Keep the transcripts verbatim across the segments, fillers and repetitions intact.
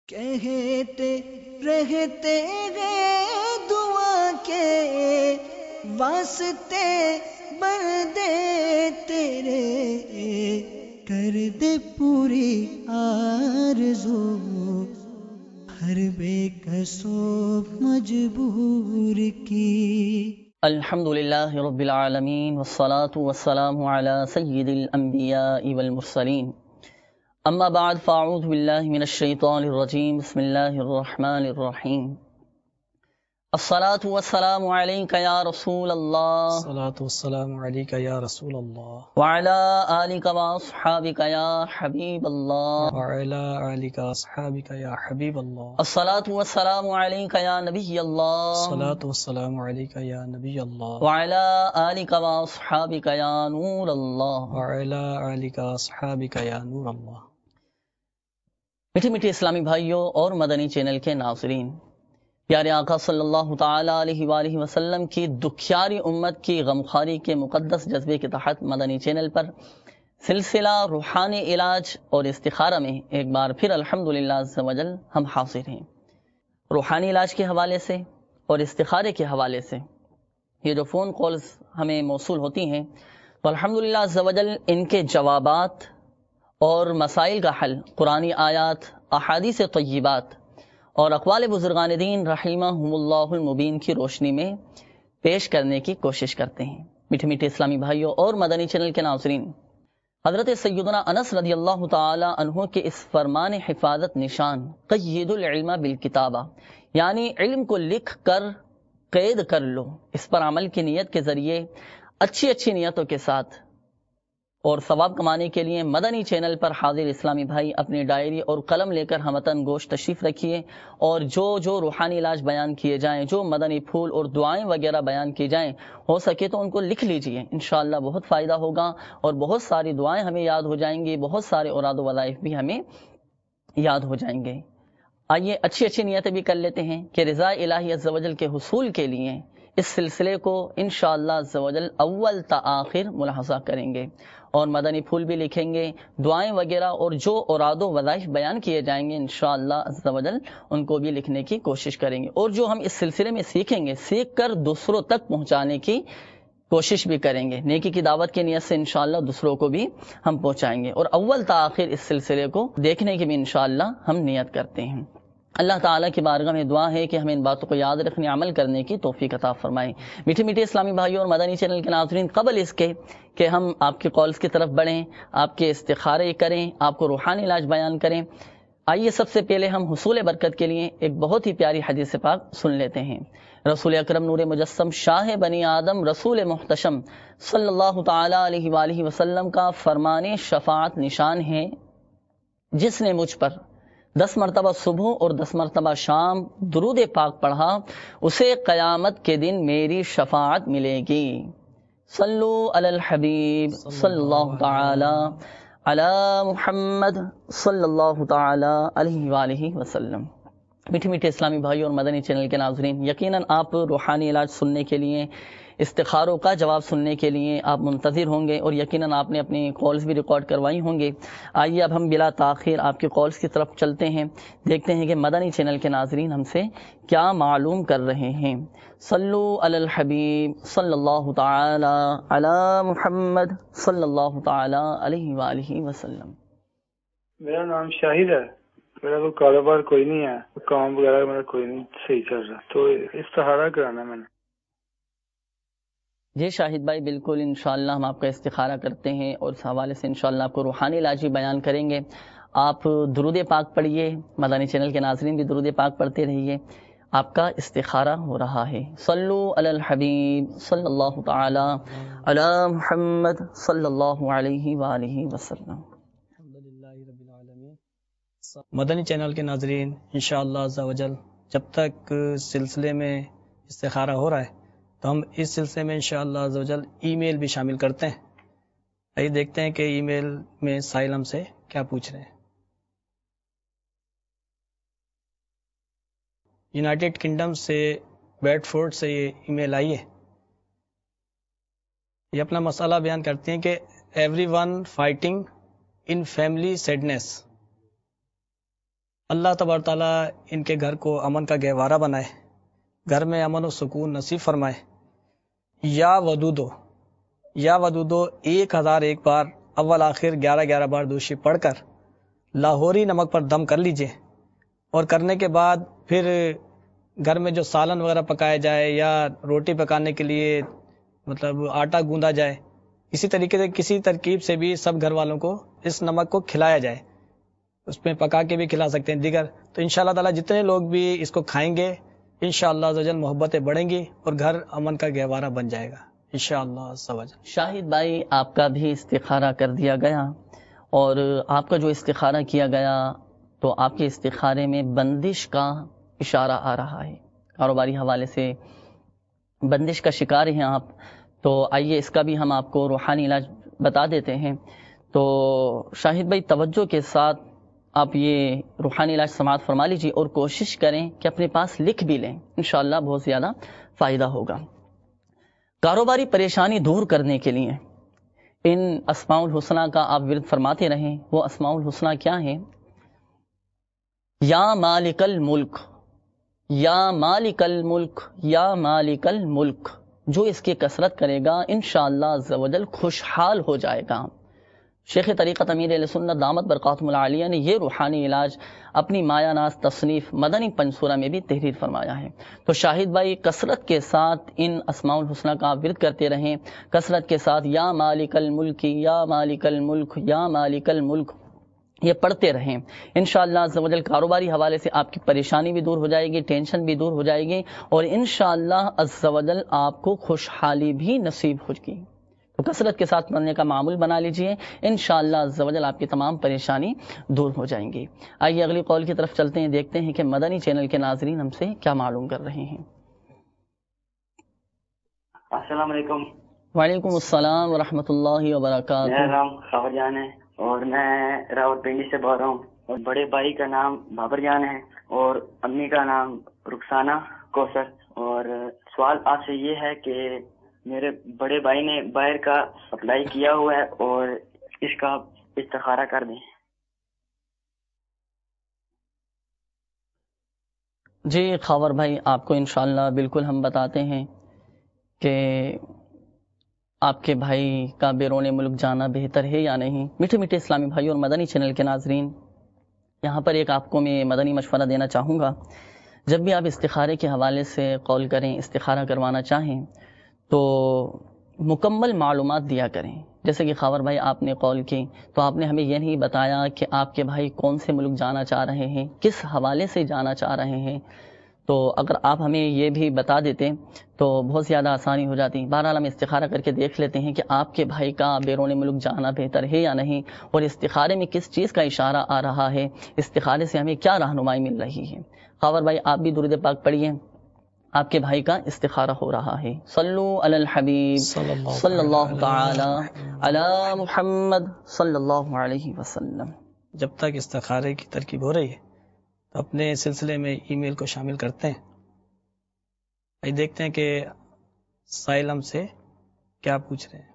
کہتے رہتے گئے دعا کے واسطے بندے تیرے، کر دے پوری آرزو ہر بے کسو مجبور کی۔ الحمد للہ رب العالمین والصلاة والسلام علی سید الانبیاء والمرسلین، اما بعد فاعوذ باللہ من الشیطان الرجیم، بسم اللہ الرحمن الرحیم۔ الصلاة والسلام علیک یا رسول اللہ، الصلاة والسلام علیک یا رسول اللہ، وعلی آلک واصحابک یا حبیب اللہ، وعلی آلک اصحابک یا حبیب اللہ۔ الصلاة والسلام علیک یا نبی اللہ، الصلاة والسلام علیک یا نبی اللہ، وعلی آلک واصحابک یا نور اللہ، وعلی آلک اصحابک یا نور اللہ۔ میٹھی میٹھی اسلامی بھائیوں اور مدنی چینل کے ناظرین، پیارے آقا صلی اللہ تعالی علیہ وآلہ وسلم کی دکھیاری امت کی غمخواری کے مقدس جذبے کے تحت مدنی چینل پر سلسلہ روحانی علاج اور استخارہ میں ایک بار پھر الحمدللہ عز و جل ہم حاضر ہیں۔ روحانی علاج کے حوالے سے اور استخارے کے حوالے سے یہ جو فون کالز ہمیں موصول ہوتی ہیں تو الحمدللہ عز و جل ان کے جوابات اور مسائل کا حل قرآنی آیات، احادیث طیبات اور اقوال بزرگان دین رحمہم اللہ المبین کی روشنی میں پیش کرنے کی کوشش کرتے ہیں۔ میٹھے میٹھے اسلامی بھائیوں اور مدنی چینل کے ناظرین، حضرت سیدنا انس رضی اللہ تعالی عنہ کے اس فرمان حفاظت نشان قید العلم بالکتابہ، یعنی علم کو لکھ کر قید کر لو، اس پر عمل کی نیت کے ذریعے اچھی اچھی نیتوں کے ساتھ اور ثواب کمانے کے لیے مدنی چینل پر حاضر اسلامی بھائی اپنی ڈائری اور قلم لے کر ہمتن گوش تشریف رکھیے، اور جو جو روحانی علاج بیان کیے جائیں، جو مدنی پھول اور دعائیں وغیرہ بیان کی جائیں، ہو سکے تو ان کو لکھ لیجئے، انشاءاللہ بہت فائدہ ہوگا اور بہت ساری دعائیں ہمیں یاد ہو جائیں گی، بہت سارے اوراد و وظائف بھی ہمیں یاد ہو جائیں گے۔ آئیے اچھی اچھی نیتیں بھی کر لیتے ہیں کہ رضا الہی عز و جل کے حصول کے لیے اس سلسلے کو انشاءاللہ عز و جل اول تا آخر ملاحظہ کریں گے، اور مدنی پھول بھی لکھیں گے، دعائیں وغیرہ اور جو اوراد و وظائف بیان کیے جائیں گے انشاءاللہ عز و جل ان کو بھی لکھنے کی کوشش کریں گے، اور جو ہم اس سلسلے میں سیکھیں گے سیکھ کر دوسروں تک پہنچانے کی کوشش بھی کریں گے، نیکی کی دعوت کی نیت سے انشاءاللہ دوسروں کو بھی ہم پہنچائیں گے، اور اول تا آخر اس سلسلے کو دیکھنے کی بھی انشاءاللہ ہم نیت کرتے ہیں۔ اللہ تعالیٰ کی بارگاہ میں دعا ہے کہ ہمیں ان باتوں کو یاد رکھنے، عمل کرنے کی توفیق عطا فرمائے۔ میٹھے میٹھے اسلامی بھائیوں اور مدنی چینل کے ناظرین، قبل اس کے کہ ہم آپ کے کالز کی طرف بڑھیں، آپ کے استخارے کریں، آپ کو روحانی علاج بیان کریں، آئیے سب سے پہلے ہم حصول برکت کے لیے ایک بہت ہی پیاری حدیث پاک سن لیتے ہیں۔ رسول اکرم نور مجسم شاہ بنی آدم رسول محتشم صلی اللہ تعالی علیہ وآلہ وسلم کا فرمان شفاعت نشان ہے، جس نے مجھ پر دس مرتبہ صبح اور دس مرتبہ شام درود پاک پڑھا، اسے قیامت کے دن میری شفاعت ملے گی۔ صلو علی الحبیب صلی اللہ تعالی علی محمد صلی اللہ تعالی علیہ وآلہ وسلم۔ میٹھے میٹھے اسلامی بھائیوں اور مدنی چینل کے ناظرین، یقیناً آپ روحانی علاج سننے کے لیے، استخاروں کا جواب سننے کے لیے آپ منتظر ہوں گے، اور یقیناً آپ نے اپنی کالز بھی ریکارڈ کروائی ہوں گے۔ آئیے اب ہم بلا تاخیر آپ کی کالز کی طرف چلتے ہیں، دیکھتے ہیں کہ مدنی چینل کے ناظرین ہم سے کیا معلوم کر رہے ہیں۔ صلو علی الحبیب صلی اللہ تعالی علی محمد صلی اللہ تعالی علیہ وآلہ وسلم۔ میرا نام شاہد ہے، میرا کوئی کاروبار کوئی نہیں ہے، کام وغیرہ میرا کوئی نہیں صحیح چل رہا، تو استخارہ کرانا میں نے۔ جی شاہد بھائی، بالکل انشاءاللہ ہم آپ کا استخارہ کرتے ہیں، اور اس حوالے سے انشاءاللہ آپ کو روحانی علاج بھی بیان کریں گے۔ آپ درود پاک پڑھیے، مدنی چینل کے ناظرین بھی درود پاک پڑھتے رہیے، آپ کا استخارہ ہو رہا ہے۔ صلو علی الحبیب صلی اللہ تعالی علی محمد صلی اللہ علیہ وآلہ وسلم۔ الحمدللہ رب العالمین۔ مدنی چینل کے ناظرین، انشاءاللہ عز و جل جب تک سلسلے میں استخارہ ہو رہا ہے تو ہم اس سلسلے میں انشاءاللہ عز و جل ای میل بھی شامل کرتے ہیں۔ آئیے دیکھتے ہیں کہ ای میل میں سائل ہم سے کیا پوچھ رہے ہیں۔ یونائٹڈ کنگڈم سے بیڈ فورڈ سے یہ ای میل آئی ہے۔ یہ اپنا مسئلہ بیان کرتے ہیں کہ every one fighting in family sadness, اللہ تبارک تعالیٰ ان کے گھر کو امن کا گہوارہ بنائے، گھر میں امن و سکون نصیب فرمائے۔ یا ودودو یا ودودو ایک ہزار ایک بار اول آخر گیارہ گیارہ بار دوشی پڑھ کر لاہوری نمک پر دم کر لیجئے، اور کرنے کے بعد پھر گھر میں جو سالن وغیرہ پکایا جائے یا روٹی پکانے کے لیے مطلب آٹا گوندا جائے، اسی طریقے سے کسی ترکیب سے بھی سب گھر والوں کو اس نمک کو کھلایا جائے، اس میں پکا کے بھی کھلا سکتے ہیں دیگر، تو انشاءاللہ تعالیٰ جتنے لوگ بھی اس کو کھائیں گے انشاءاللہ عز و جل محبتیں بڑھیں گی اور گھر امن کا گہوارہ بن جائے گا انشاءاللہ عز و جل۔ شاہد بھائی، آپ کا بھی استخارہ کر دیا گیا، اور آپ کا جو استخارہ کیا گیا تو آپ کے استخارے میں بندش کا اشارہ آ رہا ہے، کاروباری حوالے سے بندش کا شکار ہیں آپ، تو آئیے اس کا بھی ہم آپ کو روحانی علاج بتا دیتے ہیں۔ تو شاہد بھائی توجہ کے ساتھ آپ یہ روحانی علاج سماعت فرما لیجیے، اور کوشش کریں کہ اپنے پاس لکھ بھی لیں، انشاءاللہ بہت زیادہ فائدہ ہوگا۔ کاروباری پریشانی دور کرنے کے لیے ان اسماء الحسنہ کا آپ ورد فرماتے رہیں۔ وہ اسماء الحسنہ کیا ہیں؟ یا مالک الملک، یا مالک الملک، یا مالک الملک، جو اس کی کثرت کرے گا انشاءاللہ عز و جل خوشحال ہو جائے گا۔ شیخ طریقت امیر اہل سنت دامت برکاتہم العالیہ نے یہ روحانی علاج اپنی مایا ناز تصنیف مدنی پنسورہ میں بھی تحریر فرمایا ہے۔ تو شاہد بھائی کثرت کے ساتھ ان اسماء الحسنہ کا آپ ورد کرتے رہیں، کثرت کے ساتھ یا مالک الملک، یا مالک الملک، یا مالک الملک یہ پڑھتے رہیں، انشاءاللہ عز و جل کاروباری حوالے سے آپ کی پریشانی بھی دور ہو جائے گی، ٹینشن بھی دور ہو جائے گی، اور انشاءاللہ عز و جل آپ کو خوشحالی بھی نصیب ہوگی۔ تو کثرت کے ساتھ پڑھنے کا معمول بنا لیجئے، انشاءاللہ عز و جل آپ کی تمام پریشانی دور ہو جائیں گی۔ آئیے اگلی قول کی طرف چلتے ہیں، دیکھتے ہیں کہ مدنی چینل کے ناظرین ہم سے کیا معلوم کر رہے ہیں۔ السلام علیکم۔ وعلیکم السلام ورحمۃ اللہ وبرکاتہ۔ میرا نام خاور جان ہے اور میں راول پنڈی سے بول رہا ہوں، اور بڑے بھائی کا نام بابر جان ہے اور امی کا نام رخسانہ کوثر۔ اور سوال آپ سے یہ ہے کہ میرے بڑے بھائی نے باہر کا اپلائی کیا ہوا ہے اور اس کا استخارہ کر دیں۔ جی خاور بھائی، آپ کو انشاءاللہ بالکل ہم بتاتے ہیں کہ آپ کے بھائی کا بیرون ملک جانا بہتر ہے یا نہیں۔ میٹھے میٹھے اسلامی بھائی اور مدنی چینل کے ناظرین، یہاں پر ایک آپ کو میں مدنی مشورہ دینا چاہوں گا۔ جب بھی آپ استخارے کے حوالے سے قول کریں، استخارہ کروانا چاہیں تو مکمل معلومات دیا کریں۔ جیسے کہ خاور بھائی آپ نے قول کی تو آپ نے ہمیں یہ نہیں بتایا کہ آپ کے بھائی کون سے ملک جانا چاہ رہے ہیں، کس حوالے سے جانا چاہ رہے ہیں، تو اگر آپ ہمیں یہ بھی بتا دیتے تو بہت زیادہ آسانی ہو جاتی۔ بہرحال ہم استخارہ کر کے دیکھ لیتے ہیں کہ آپ کے بھائی کا بیرون ملک جانا بہتر ہے یا نہیں، اور استخارے میں کس چیز کا اشارہ آ رہا ہے، استخارے سے ہمیں کیا رہنمائی مل رہی ہے۔ خاور بھائی آپ بھی درود پاک پڑھیے، آپ کے بھائی کا استخارہ ہو رہا ہے۔ صلو علی الحبیب صلی اللہ تعالی علی محمد صلی اللہ علیہ وسلم۔ جب تک استخارے کی ترکیب ہو رہی ہے تو اپنے سلسلے میں ای میل کو شامل کرتے ہیں۔ آئیے دیکھتے ہیں کہ سائل ہم سے کیا پوچھ رہے ہیں۔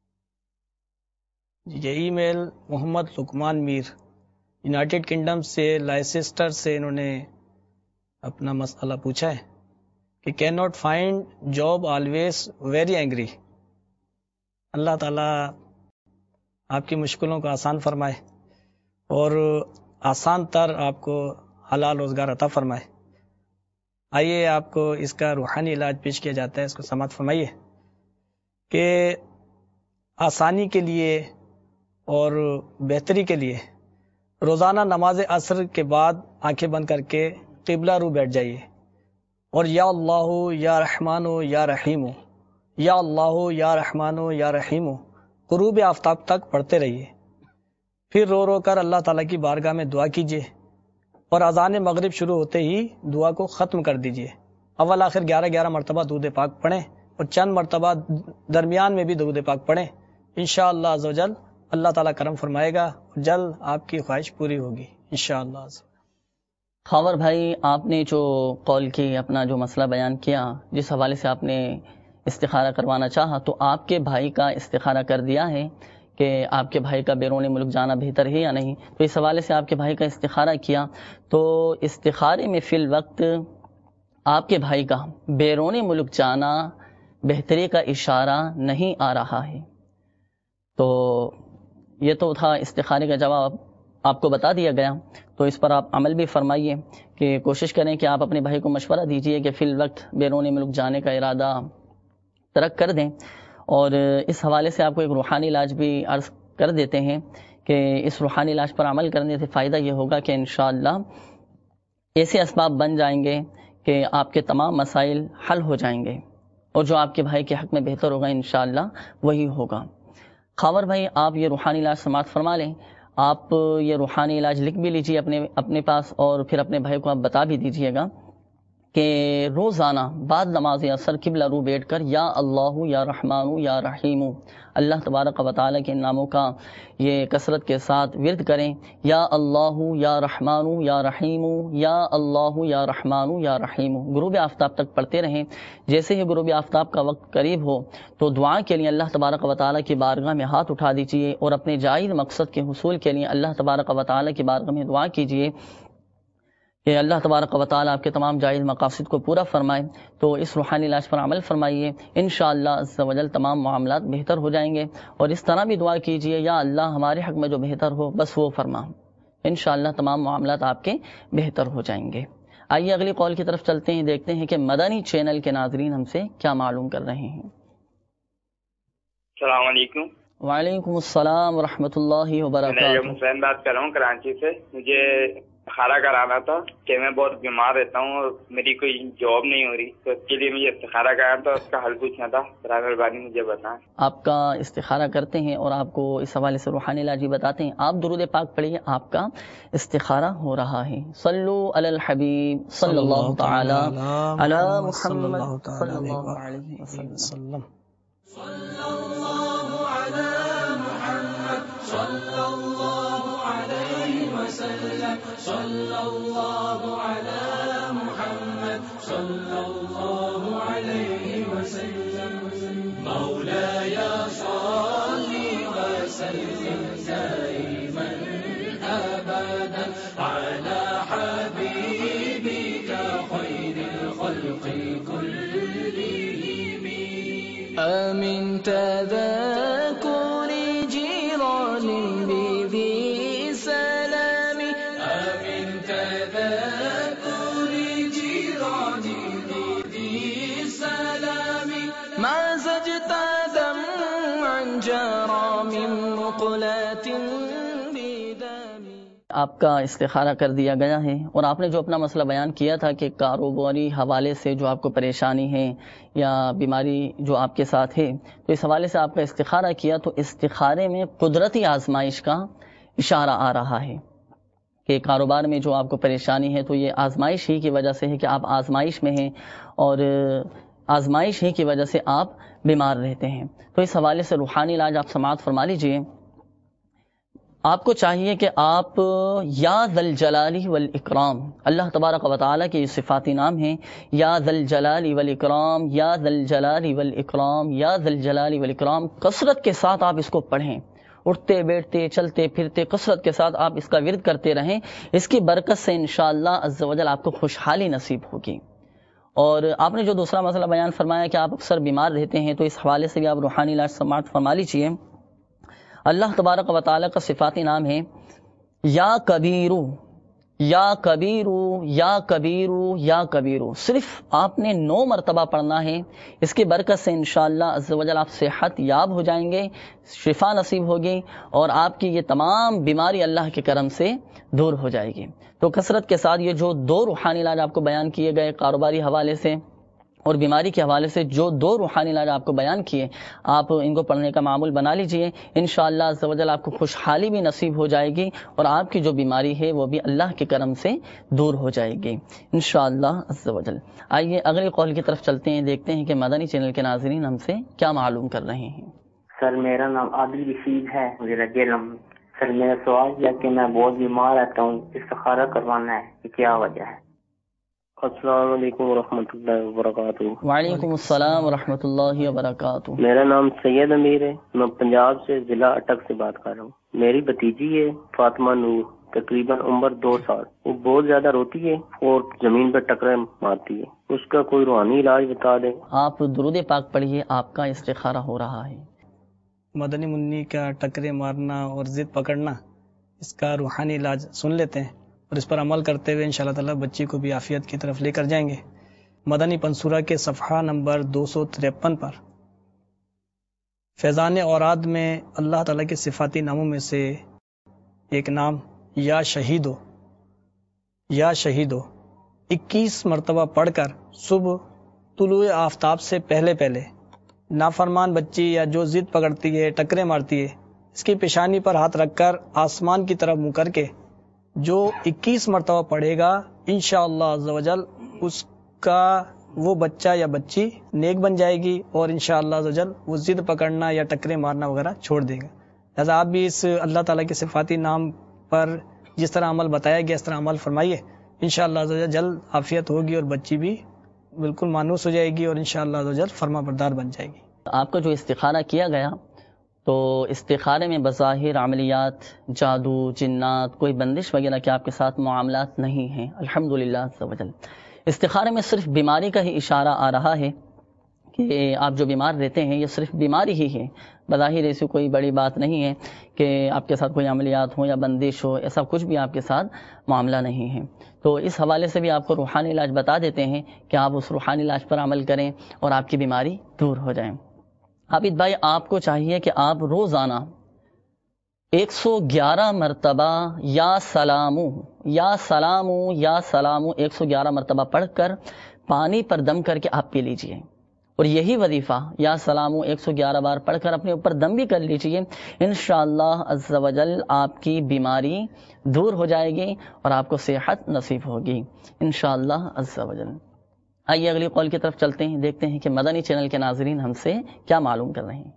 یہ ای میل محمد لقمان میر یونائٹڈ کنگڈم سے لائسسٹر سے انہوں نے اپنا مسئلہ پوچھا ہے کہ can not find job always very angry. اللہ تعالیٰ آپ کی مشکلوں کو آسان فرمائے اور آسان تر آپ کو حلال روزگار عطا فرمائے۔ آئیے آپ کو اس کا روحانی علاج پیش کیا جاتا ہے، اس کو سماعت فرمائیے کہ آسانی کے لیے اور بہتری کے لیے روزانہ نماز عصر کے بعد آنکھیں بند کر کے قبلہ رو بیٹھ جائیے اور یا اللہ یا رحمان یا رحیم، یا اللہ یا رحمان یا رحیم غروب آفتاب تک پڑھتے رہیے۔ پھر رو رو کر اللہ تعالیٰ کی بارگاہ میں دعا کیجیے اور اذان مغرب شروع ہوتے ہی دعا کو ختم کر دیجیے۔ اول آخر گیارہ گیارہ مرتبہ درود پاک پڑھیں اور چند مرتبہ درمیان میں بھی درود پاک پڑھیں۔ انشاءاللہ عز و جل اللہ تعالیٰ کرم فرمائے گا اور جلد آپ کی خواہش پوری ہوگی انشاءاللہ عز و جل۔ خاور بھائی آپ نے جو قول کی اپنا جو مسئلہ بیان کیا، جس حوالے سے آپ نے استخارہ کروانا چاہا، تو آپ کے بھائی کا استخارہ کر دیا ہے کہ آپ کے بھائی کا بیرون ملک جانا بہتر ہے یا نہیں، تو اس حوالے سے آپ کے بھائی کا استخارہ کیا، تو استخارے میں فی الوقت آپ کے بھائی کا بیرون ملک جانا بہتری کا اشارہ نہیں آ رہا ہے۔ تو یہ تو تھا استخارے کا جواب، آپ کو بتا دیا گیا، تو اس پر آپ عمل بھی فرمائیے کہ کوشش کریں کہ آپ اپنے بھائی کو مشورہ دیجئے کہ فی الوقت بیرون ملک جانے کا ارادہ ترک کر دیں۔ اور اس حوالے سے آپ کو ایک روحانی علاج بھی عرض کر دیتے ہیں کہ اس روحانی علاج پر عمل کرنے سے فائدہ یہ ہوگا کہ انشاءاللہ ایسے اسباب بن جائیں گے کہ آپ کے تمام مسائل حل ہو جائیں گے، اور جو آپ کے بھائی کے حق میں بہتر ہوگا انشاءاللہ وہی ہوگا۔ خاور بھائی، آپ یہ روحانی علاج سماعت فرما لیں، آپ یہ روحانی علاج لکھ بھی لیجیے اپنے اپنے پاس، اور پھر اپنے بھائی کو آپ بتا بھی دیجیے گا کہ روزانہ بعد نماز عصر قبلہ رو بیٹھ کر یا اللہ یا رحمان یا رحیم، اللہ تبارک و تعالیٰ کے ناموں کا یہ کثرت کے ساتھ ورد کریں، یا اللہ یا رحمان یا رحیم، یا اللہ یا رحمان یا رحیم، غروب آفتاب تک پڑھتے رہیں۔ جیسے ہی غروب آفتاب کا وقت قریب ہو تو دعا کے لیے اللہ تبارک و تعالیٰ کی بارگاہ میں ہاتھ اٹھا دیجیے، اور اپنے جائز مقصد کے حصول کے لیے اللہ تبارک و تعالیٰ کی بارگاہ میں دعا کیجیے کہ اللہ تبارک و تعالیٰ آپ کے تمام جائز مقاصد کو پورا فرمائے۔ تو اس روحانی علاج پر عمل فرمائیے، انشاءاللہ عز و جل تمام معاملات بہتر ہو جائیں گے۔ اور اس طرح بھی دعا کیجیے، یا اللہ ہمارے حق میں جو بہتر ہو بس وہ فرما، انشاءاللہ تمام معاملات آپ کے بہتر ہو جائیں گے۔ آئیے اگلی قول کی طرف چلتے ہیں، دیکھتے ہیں کہ مدنی چینل کے ناظرین ہم سے کیا معلوم کر رہے ہیں۔ السلام علیکم۔ وعلیکم السلام ورحمۃ اللہ وبرکاتہ۔ میں حسین بات کر رہا ہوں کراچی سے۔ مجھے استخارہ کرانا تھا کہ میں بہت بیمار رہتا ہوں اور میری کوئی جاب نہیں ہو رہی، تو اس کے لیے مجھے استخارہ کرانا تھا، اس کا حل پوچھنا تھا، برائے مہربانی مجھے بتائیں۔ آپ کا استخارہ کرتے ہیں اور آپ کو اس حوالے سے روحانی علاج بتاتے ہیں۔ آپ درود پاک پڑھیے، آپ کا استخارہ ہو رہا ہے۔ صلو علی الحبیب صلی اللہ تعالی علی محمد صلی اللہ علیہ وسلم۔ صلی اللہ علی محمد صلی اللہ علیہ وسلم۔ مولاي صل وسلم دائما ابدا على حبيبك خير الخلق كلهم۔ آمن تذكر جيران بذي سلام، آمن تذكر جيران بذي سلام، ما زجت دمعا جرى من مقلة بدم۔ آپ کا استخارہ کر دیا گیا ہے، اور آپ نے جو اپنا مسئلہ بیان کیا تھا کہ کاروباری حوالے سے جو آپ کو پریشانی ہے یا بیماری جو آپ کے ساتھ ہے، تو اس حوالے سے آپ کا استخارہ کیا، تو استخارے میں قدرتی آزمائش کا اشارہ آ رہا ہے کہ کاروبار میں جو آپ کو پریشانی ہے تو یہ آزمائش ہی کی وجہ سے ہے کہ آپ آزمائش میں ہیں، اور آزمائش ہی کی وجہ سے آپ بیمار رہتے ہیں۔ تو اس حوالے سے روحانی علاج آپ سماعت فرما لیجئے۔ آپ کو چاہیے کہ آپ یا ذل جلال والاکرام، اللہ تبارک و تعالیٰ کے یہ صفاتی نام ہیں، یا ذل جلال والاکرام، یا ذل جلال والاکرام، یا ذل جلال والاکرام، کثرت کے ساتھ آپ اس کو پڑھیں، اٹھتے بیٹھتے چلتے پھرتے کثرت کے ساتھ آپ اس کا ورد کرتے رہیں۔ اس کی برکت سے انشاءاللہ عز و جل آپ کو خوشحالی نصیب ہوگی۔ اور آپ نے جو دوسرا مسئلہ بیان فرمایا کہ آپ اکثر بیمار رہتے ہیں، تو اس حوالے سے بھی آپ روحانی علاج سماعت فرما لیجیے۔ اللہ تبارک و تعالیٰ کا صفاتی نام ہے یا کبیرو، یا کبیرو، یا کبیرو، یا کبیرو، صرف آپ نے نو مرتبہ پڑھنا ہے۔ اس کی برکت سے انشاءاللہ عز و جل آپ صحت یاب ہو جائیں گے، شفا نصیب ہوگی، اور آپ کی یہ تمام بیماری اللہ کے کرم سے دور ہو جائے گی۔ تو کثرت کے ساتھ یہ جو دو روحانی علاج آپ کو بیان کیے گئے، کاروباری حوالے سے اور بیماری کے حوالے سے جو دو روحانی علاج آپ کو بیان کیے، آپ ان کو پڑھنے کا معمول بنا لیجئے۔ انشاءاللہ عز و جل آپ کو خوشحالی بھی نصیب ہو جائے گی، اور آپ کی جو بیماری ہے وہ بھی اللہ کے کرم سے دور ہو جائے گی انشاءاللہ عز و جل۔ آئیے اگلی قول کی طرف چلتے ہیں، دیکھتے ہیں کہ مدنی چینل کے ناظرین ہم سے کیا معلوم کر رہے ہیں۔ سر میرا نام عادل رشید ہے، میرا جیلم۔ سر میرا سوال یہ کہ میں بہت بیمار رہتا ہوں، استخارہ کروانا ہے کہ کیا وجہ ہے؟ السلام علیکم ورحمۃ اللہ وبرکاتہ۔ وعلیکم السلام ورحمۃ اللہ وبرکاتہ۔ میرا نام سید امیر ہے، میں پنجاب سے ضلع اٹک سے بات کر رہا ہوں۔ میری بھتیجی ہے فاطمہ نور، تقریباً عمر دو سال۔ وہ بہت زیادہ روتی ہے اور زمین پہ ٹکرے مارتی ہے، اس کا کوئی روحانی علاج بتا دیں۔ آپ درود پاک پڑھیے، آپ کا استخارہ ہو رہا ہے۔ مدنی منی کا ٹکرے مارنا اور ضد پکڑنا، اس کا روحانی علاج سن لیتے ہیں اور اس پر عمل کرتے ہوئے انشاءاللہ تعالی بچی کو بھی عافیت کی طرف لے کر جائیں گے۔ مدنی پنصورہ کے صفحہ نمبر دو سو تریپن پر فیضان اوراد میں اللہ تعالیٰ کے صفاتی ناموں میں سے ایک نام یا شہیدو یا شہیدو اکیس مرتبہ پڑھ کر صبح طلوع آفتاب سے پہلے پہلے نافرمان بچی یا جو ضد پکڑتی ہے، ٹکرے مارتی ہے، اس کی پیشانی پر ہاتھ رکھ کر آسمان کی طرف منہ کر کے جو اکیس مرتبہ پڑھے گا انشاءاللہ عز و جل اس کا وہ بچہ یا بچی نیک بن جائے گی اور انشاءاللہ عز و جل وہ ضد پکڑنا یا ٹکرے مارنا وغیرہ چھوڑ دے گا۔ لہٰذا آپ بھی اس اللہ تعالیٰ کے صفاتی نام پر جس طرح عمل بتایا گیا اس طرح عمل فرمائیے، انشاءاللہ عز و جل جلد عافیت ہوگی اور بچی بھی بالکل مانوس ہو جائے گی اور انشاءاللہ عز و جل فرما بردار بن جائے گی۔ آپ کا جو استخارہ کیا گیا تو استخارے میں بظاہر عملیات، جادو، جنات، کوئی بندش وغیرہ کے آپ کے ساتھ معاملات نہیں ہیں الحمدللہ عز و جل۔ استخارے میں صرف بیماری کا ہی اشارہ آ رہا ہے کہ آپ جو بیمار رہتے ہیں یہ صرف بیماری ہی ہے، بظاہر ایسی کوئی بڑی بات نہیں ہے کہ آپ کے ساتھ کوئی عملیات ہو یا بندش ہو، ایسا کچھ بھی آپ کے ساتھ معاملہ نہیں ہے۔ تو اس حوالے سے بھی آپ کو روحانی علاج بتا دیتے ہیں کہ آپ اس روحانی علاج پر عمل کریں اور آپ کی بیماری دور ہو جائیں۔ عابد بھائی، آپ کو چاہیے کہ آپ روزانہ ایک سو گیارہ مرتبہ یا سلامو یا سلامو یا سلامو ایک سو گیارہ مرتبہ پڑھ کر پانی پر دم کر کے آپ پی لیجئے، اور یہی وظیفہ یا سلامو ایک سو گیارہ بار پڑھ کر اپنے اوپر دم بھی کر لیجئے، انشاءاللہ عز و جل آپ کی بیماری دور ہو جائے گی اور آپ کو صحت نصیب ہوگی انشاءاللہ عز و جل۔ آئیے اگلی قول کی طرف چلتے ہیں، دیکھتے ہیں کہ مدنی چینل کے ناظرین ہم سے کیا معلوم کر رہے ہیں۔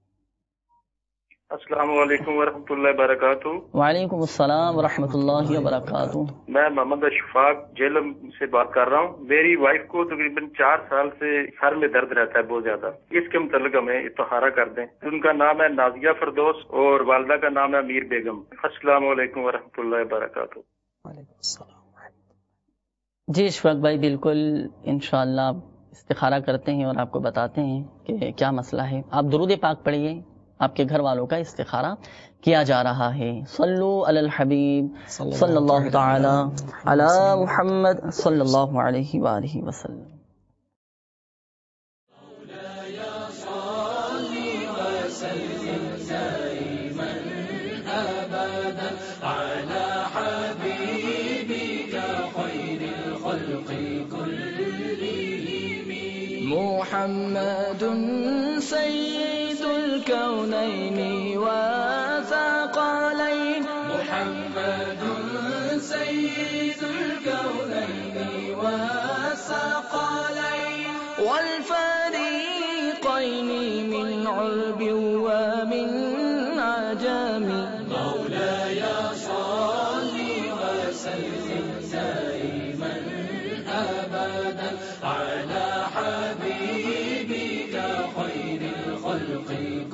السلام علیکم ورحمۃ اللہ وبرکاتہ۔ وعلیکم السلام ورحمۃ اللہ وبرکاتہ۔ میں محمد اشفاق جیلم سے بات کر رہا ہوں۔ میری وائف کو تقریباً چار سال سے سر میں درد رہتا ہے بہت زیادہ، اس کے متعلق ہمیں استخارہ کر دیں۔ ان کا نام ہے نازیہ فردوس اور والدہ کا نام ہے امیر بیگم۔ السلام علیکم ورحمۃ اللہ وبرکاتہ۔ وعلیکم السلام۔ جی اشفاق بھائی، بالکل انشاءاللہ استخارہ کرتے ہیں اور آپ کو بتاتے ہیں کہ کیا مسئلہ ہے۔ آپ درود پاک پڑھیے، آپ کے گھر والوں کا استخارہ کیا جا رہا ہے۔ صلو علی الحبیب صلی اللہ تعالی علی محمد صلی اللہ علیہ وآلہ وسلم۔ محمد سید الكونین والثقلین، محمد سید الكونین والثقلین والفریقین من عرب ومن عجم، مولاي صل وسلم دائما ابدا على حبيبك خير الخلق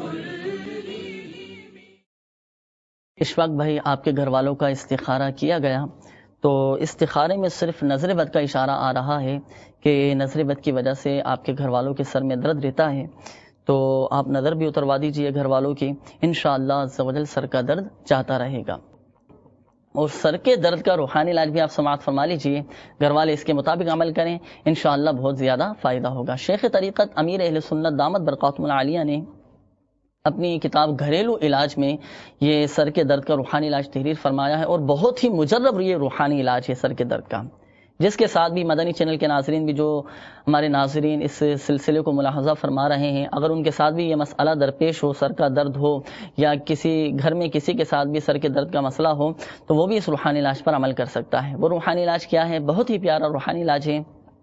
كلهم۔ اشفاق بھائی، آپ کے گھر والوں کا استخارہ کیا گیا تو استخارے میں صرف نظر بد کا اشارہ آ رہا ہے کہ نظر بد کی وجہ سے آپ کے گھر والوں کے سر میں درد رہتا ہے، تو آپ نظر بھی اتروا دیجئے گھر والوں کی، انشاءاللہ عز و جل سر کا درد جاتا رہے گا۔ اور سر کے درد کا روحانی علاج بھی آپ سماعت فرما لیجئے، گھر والے اس کے مطابق عمل کریں، انشاءاللہ بہت زیادہ فائدہ ہوگا۔ شیخ طریقت امیر اہل سنت دامت برکاتہم العالیہ نے اپنی کتاب گھریلو علاج میں یہ سر کے درد کا روحانی علاج تحریر فرمایا ہے، اور بہت ہی مجرب یہ روحانی علاج ہے سر کے درد کا، جس کے ساتھ بھی مدنی چینل کے ناظرین بھی جو ہمارے ناظرین اس سلسلے کو ملاحظہ فرما رہے ہیں، اگر ان کے ساتھ بھی یہ مسئلہ درپیش ہو، سر کا درد ہو یا کسی گھر میں کسی کے ساتھ بھی سر کے درد کا مسئلہ ہو، تو وہ بھی اس روحانی علاج پر عمل کر سکتا ہے۔ وہ روحانی علاج کیا ہے؟ بہت ہی پیارا روحانی علاج ہے۔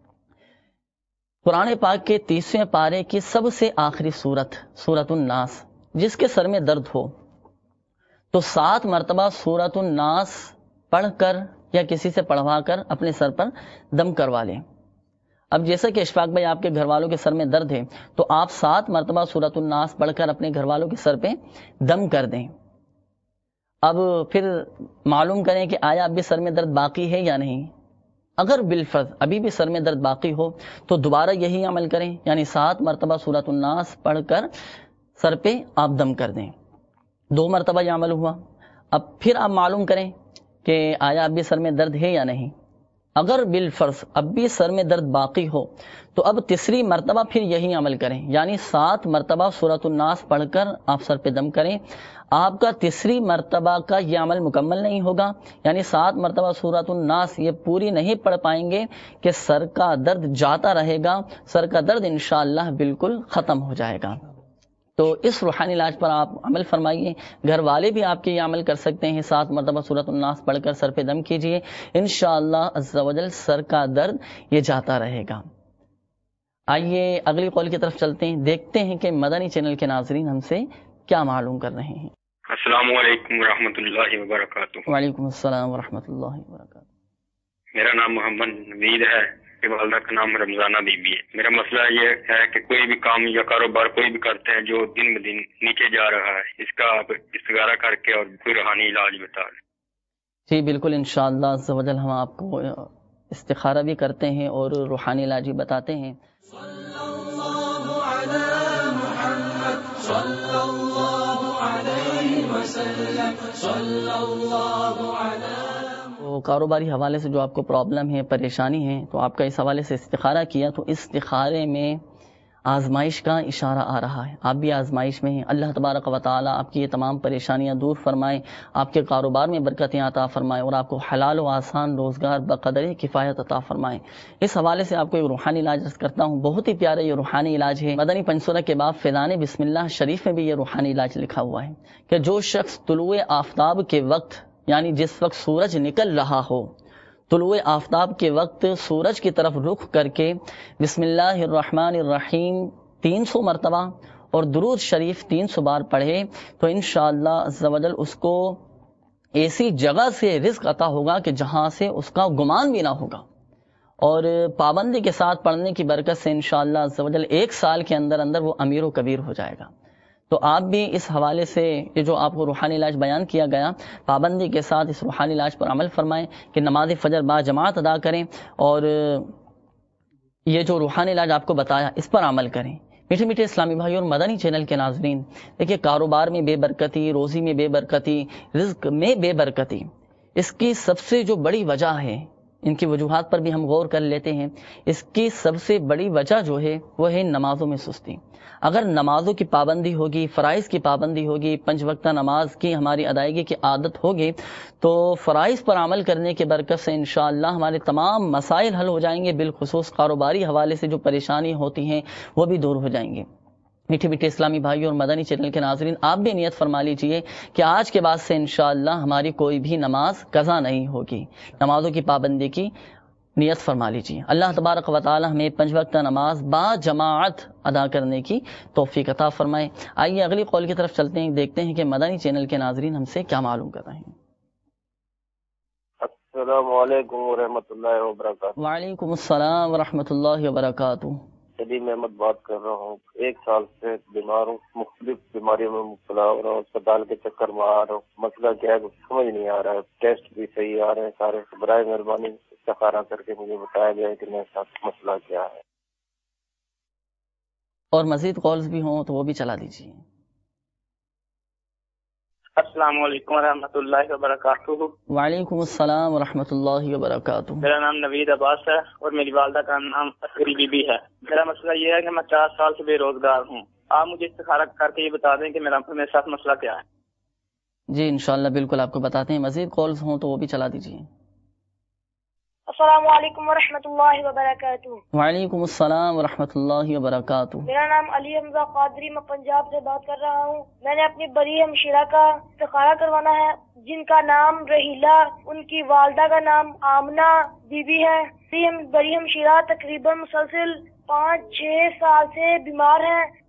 قرآن پاک کے تیسویں پارے کی سب سے آخری سورت سورۃ الناس، جس کے سر میں درد ہو تو سات مرتبہ سورۃ الناس پڑھ کر یا کسی سے پڑھوا کر اپنے سر پر دم کروا لیں۔ اب جیسا کہ اشفاق بھائی آپ کے گھر والوں کے سر میں درد ہے تو آپ سات مرتبہ سورۃ الناس پڑھ کر اپنے گھر والوں کے سر پہ دم کر دیں۔ اب پھر معلوم کریں کہ آیا اب بھی سر میں درد باقی ہے یا نہیں۔ اگر بالفرض ابھی بھی سر میں درد باقی ہو تو دوبارہ یہی عمل کریں، یعنی سات مرتبہ سورۃ الناس پڑھ کر سر پہ آپ دم کر دیں۔ دو مرتبہ یہ عمل ہوا۔ اب پھر آپ معلوم کریں کہ آیا اب بھی سر میں درد ہے یا نہیں۔ اگر بالفرض اب بھی سر میں درد باقی ہو تو اب تیسری مرتبہ پھر یہی عمل کریں، یعنی سات مرتبہ سورۃ الناس پڑھ کر آپ سر پہ دم کریں۔ آپ کا تیسری مرتبہ کا یہ عمل مکمل نہیں ہوگا، یعنی سات مرتبہ سورۃ الناس یہ پوری نہیں پڑھ پائیں گے کہ سر کا درد جاتا رہے گا، سر کا درد انشاءاللہ بالکل ختم ہو جائے گا۔ تو اس روحانی علاج پر آپ عمل فرمائیے۔ گھر والے بھی آپ کے یہ عمل کر سکتے ہیں، سات مرتبہ سورۃ الناس پڑھ کر سر پہ دم کیجیے، انشاءاللہ عز و جل سر کا درد یہ جاتا رہے گا۔ آئیے اگلی قول کی طرف چلتے ہیں، دیکھتے ہیں کہ مدنی چینل کے ناظرین ہم سے کیا معلوم کر رہے ہیں۔ السلام علیکم ورحمۃ اللہ وبرکاتہ۔ وعلیکم السلام ورحمۃ اللہ وبرکاتہ۔ میرا نام محمد نوید ہے، والدہ کا نام رمضانہ بی بی ہے۔ میرا مسئلہ یہ ہے کہ کوئی بھی کام یا کاروبار کوئی بھی کرتے ہیں جو دن بدن نیچے جا رہا ہے، اس کا آپ استخارہ کر کے اور کوئی روحانی علاج بتا دیں۔ جی بالکل، انشاءاللہ عز و جل ہم آپ کو استخارہ بھی کرتے ہیں اور روحانی علاج بھی بتاتے ہیں۔ صلی اللہ علی محمد صلی اللہ علیہ وسلم صلی اللہ علی۔ تو کاروباری حوالے سے جو آپ کو پرابلم ہے، پریشانی ہے، تو آپ کا اس حوالے سے استخارہ کیا تو استخارے میں آزمائش کا اشارہ آ رہا ہے، آپ بھی آزمائش میں ہیں۔ اللہ تبارک و تعالی آپ کی یہ تمام پریشانیاں دور فرمائے، آپ کے کاروبار میں برکتیں عطا فرمائے اور آپ کو حلال و آسان روزگار بقدر کفایت عطا فرمائے۔ اس حوالے سے آپ کو ایک روحانی علاج عرض کرتا ہوں، بہت ہی پیارا یہ روحانی علاج ہے۔ مدنی پنسورہ کے بعد فیضان بسم اللہ شریف میں بھی یہ روحانی علاج لکھا ہوا ہے کہ جو شخص طلوع آفتاب کے وقت، یعنی جس وقت سورج نکل رہا ہو، طلوع آفتاب کے وقت سورج کی طرف رخ کر کے بسم اللہ الرحمن الرحیم تین سو مرتبہ اور درود شریف تین سو بار پڑھے تو انشاءاللہ عز و جل اس کو ایسی جگہ سے رزق عطا ہوگا کہ جہاں سے اس کا گمان بھی نہ ہوگا، اور پابندی کے ساتھ پڑھنے کی برکت سے انشاءاللہ عز و جل ایک سال کے اندر اندر وہ امیر و کبیر ہو جائے گا۔ تو آپ بھی اس حوالے سے یہ جو آپ کو روحانی علاج بیان کیا گیا، پابندی کے ساتھ اس روحانی علاج پر عمل فرمائیں کہ نماز فجر با جماعت ادا کریں، اور یہ جو روحانی علاج آپ کو بتایا اس پر عمل کریں۔ میٹھے میٹھے اسلامی بھائی اور مدنی چینل کے ناظرین، دیکھیے کاروبار میں بے برکتی، روزی میں بے برکتی، رزق میں بے برکتی، اس کی سب سے جو بڑی وجہ ہے، ان کی وجوہات پر بھی ہم غور کر لیتے ہیں۔ اس کی سب سے بڑی وجہ جو ہے وہ ہے نمازوں میں سستی۔ اگر نمازوں کی پابندی ہوگی، فرائض کی پابندی ہوگی، پنج وقتہ نماز کی ہماری ادائیگی کی عادت ہوگی تو فرائض پر عمل کرنے کی برکت سے انشاءاللہ ہمارے تمام مسائل حل ہو جائیں گے، بالخصوص کاروباری حوالے سے جو پریشانی ہوتی ہیں وہ بھی دور ہو جائیں گے۔ میٹھے میٹھے اسلامی بھائی اور مدنی چینل کے ناظرین، آپ بھی نیت فرما لیجئے کہ آج کے بعد سے انشاءاللہ ہماری کوئی بھی نماز قضا نہیں ہوگی، نمازوں کی پابندی کی نیت فرما لیجیے۔ اللہ تبارک و تعالی ہمیں پنج وقتہ نماز با جماعت ادا کرنے کی توفیق عطا فرمائے۔ آئیے اگلی قول کی طرف چلتے ہیں، دیکھتے ہیں کہ مدنی چینل کے ناظرین ہم سے کیا معلوم کر رہے ہیں۔ السلام علیکم ورحمۃ اللہ وبرکاتہ۔ وعلیکم السلام ورحمۃ اللہ وبرکاتہ۔ سلیم احمد بات کر رہا ہوں، ایک سال سے بیمار ہوں، مختلف بیماریوں میں مبتلا ہو رہا ہوں، اسپتال کے چکر میں آ رہا ہوں، مسئلہ کیا ہے سمجھ نہیں آ رہا ہے، ٹیسٹ بھی صحیح آ رہے ہیں سارے، برائے مہربانی استخارہ کر کے مجھے بتایا جائے کہ میرے ساتھ مسئلہ کیا ہے۔ اور مزید کالز بھی ہوں تو وہ بھی چلا دیجیے۔ السلام علیکم ورحمۃ اللہ وبرکاتہ۔ وعلیکم السلام ورحمۃ اللہ وبرکاتہ۔ میرا نام نوید عباس ہے اور میری والدہ کا نام عسکری بی بی ہے۔ میرا مسئلہ یہ ہے کہ میں چار سال سے بے روزگار ہوں، آپ مجھے استخارہ کر کے یہ بتا دیں کہ میرا میرے ساتھ مسئلہ کیا ہے۔ جی انشاءاللہ بالکل آپ کو بتاتے ہیں، مزید کالز ہوں تو وہ بھی چلا دیجیے۔ السلام علیکم ورحمۃ اللہ وبرکاتہ۔ وعلیکم السلام ورحمۃ اللہ وبرکاتہ۔ میرا نام علی حمزہ قادری، میں پنجاب سے بات کر رہا ہوں۔ میں نے اپنی بری ہمشیرہ کا استخارہ کروانا ہے جن کا نام رحیلہ، ان کی والدہ کا نام آمنہ بی بی ہے۔ بری ہمشیرہ تقریباً مسلسل پانچ چھ سال سے بیمار ہیں،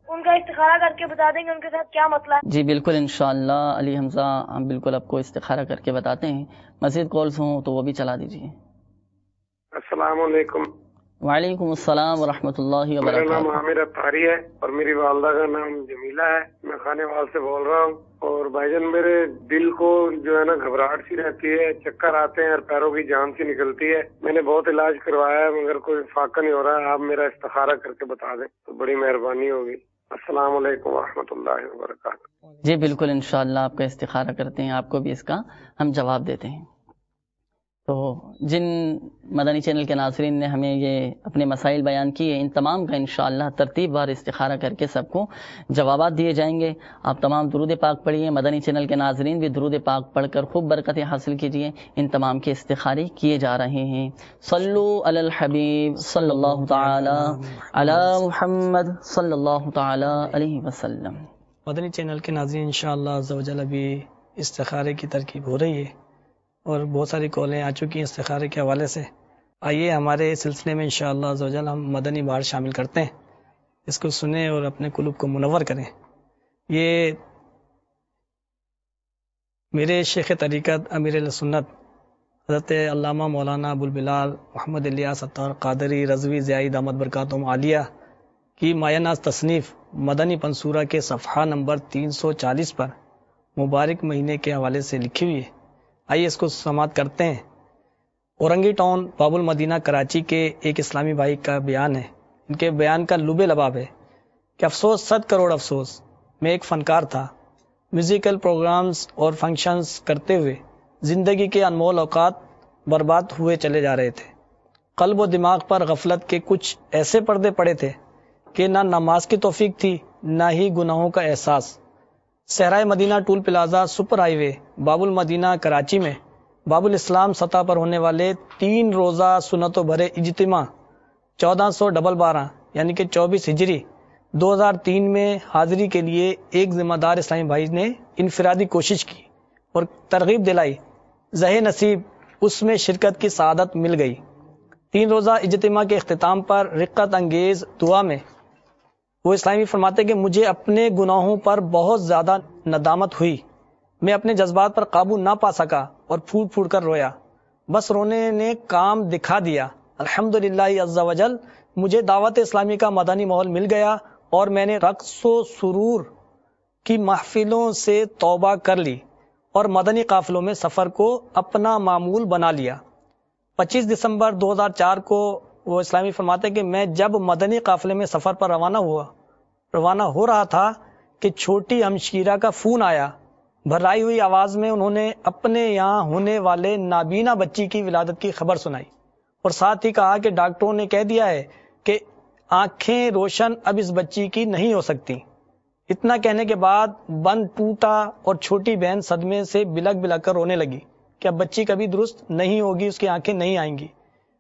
ان کا استخارہ کر کے بتا دیں گے ان کے ساتھ کیا مسئلہ ہے؟ جی بالکل انشاءاللہ علی حمزہ، ہم بالکل آپ کو استخارہ کر کے بتاتے ہیں. مزید کالز ہوں تو وہ بھی چلا دیجیے. السلام علیکم. وعلیکم السلام ورحمۃ اللہ میرا وبرکاتہ. نام عامر اطہاری ہے اور میری والدہ کا نام جمیلہ ہے. میں خانے وال سے بول رہا ہوں. اور بھائی جان میرے دل کو جو ہے نا گھبراہٹ سی رہتی ہے، چکر آتے ہیں اور پیروں کی جان سی نکلتی ہے. میں نے بہت علاج کروایا ہے مگر کوئی فاقہ نہیں ہو رہا ہے. آپ میرا استخارہ کر کے بتا دیں تو بڑی مہربانی ہوگی. السلام علیکم ورحمۃ اللہ وبرکاتہ. جی بالکل انشاءاللہ آپ کا استخارہ کرتے ہیں، آپ کو بھی اس کا ہم جواب دیتے ہیں. تو جن مدنی چینل کے ناظرین نے ہمیں یہ اپنے مسائل بیان کیے، ان تمام کا انشاءاللہ ترتیب وار استخارہ کر کے سب کو جوابات دیے جائیں گے. آپ تمام درود پاک پڑھیے. مدنی چینل کے ناظرین بھی درود پاک پڑھ کر خوب برکتیں حاصل کیجیے. ان تمام کے استخارے کیے جا رہے ہیں. صلو علی الحبیب صلی اللہ تعالی علی محمد صلی اللہ تعالی علیہ وسلم. مدنی چینل کے ناظرین انشاءاللہ عز و جل ابھی استخارے کی ترکیب ہو رہی ہے اور بہت ساری کالیں آ چکی ہیں استخارے کے حوالے سے. آئیے ہمارے سلسلے میں انشاءاللہ عز و جل ہم مدنی بہار شامل کرتے ہیں. اس کو سنیں اور اپنے قلوب کو منور کریں. یہ میرے شیخ طریقت امیر السنت حضرت علامہ مولانا ابوالبلال محمد الیاس اتار قادری رضوی ضیائی دامت برکاتہم عالیہ کی مایہ ناز تصنیف مدنی پنصورہ کے صفحہ نمبر تین سو چالیس پر مبارک مہینے کے حوالے سے لکھی ہوئی ہے. آئیے اس کو سماعت کرتے ہیں. اورنگی ٹاؤن باب المدینہ کراچی کے ایک اسلامی بھائی کا بیان ہے. ان کے بیان کا لب لباب ہے کہ افسوس صد کروڑ افسوس، میں ایک فنکار تھا. میوزیکل پروگرامز اور فنکشنز کرتے ہوئے زندگی کے انمول اوقات برباد ہوئے چلے جا رہے تھے. قلب و دماغ پر غفلت کے کچھ ایسے پردے پڑے تھے کہ نہ نماز کی توفیق تھی نہ ہی گناہوں کا احساس. صحرائے Madina toll plaza super highway وے باب المدینہ کراچی میں باب الاسلام سطح پر ہونے والے تین روزہ سنتوں بھرے اجتماع چودہ سو ڈبل بارہ یعنی کہ چوبیس ہجری دو ہزار تین میں حاضری کے لیے ایک ذمہ دار اسلامی بھائی نے انفرادی کوشش کی اور ترغیب دلائی. زہ نصیب اس میں شرکت کی سعادت مل گئی. تین روزہ اجتماع کے اختتام پر رقت انگیز دعا میں وہ اسلامی فرماتے کہ مجھے اپنے گناہوں پر بہت زیادہ ندامت ہوئی. میں اپنے جذبات پر قابو نہ پا سکا اور پھوٹ پھوٹ کر رویا. بس رونے نے کام دکھا دیا. الحمدللہ عز و جل مجھے دعوت اسلامی کا مدنی ماحول مل گیا اور میں نے رقص و سرور کی محفلوں سے توبہ کر لی اور مدنی قافلوں میں سفر کو اپنا معمول بنا لیا. پچیس دسمبر دو ہزار چار کو وہ اسلامی فرماتے کہ میں جب مدنی قافلے میں سفر پر روانہ ہوا روانہ ہو رہا تھا کہ چھوٹی ہمشیرہ کا فون آیا. بھرائی ہوئی آواز میں انہوں نے اپنے یہاں ہونے والے نابینا بچی کی ولادت کی خبر سنائی اور ساتھ ہی کہا کہ ڈاکٹروں نے کہہ دیا ہے کہ آنکھیں روشن اب اس بچی کی نہیں ہو سکتی. اتنا کہنے کے بعد بند ٹوٹا اور چھوٹی بہن صدمے سے بلک بلک کر رونے لگی کہ اب بچی کبھی درست نہیں ہوگی، اس کی آنکھیں نہیں آئیں گی.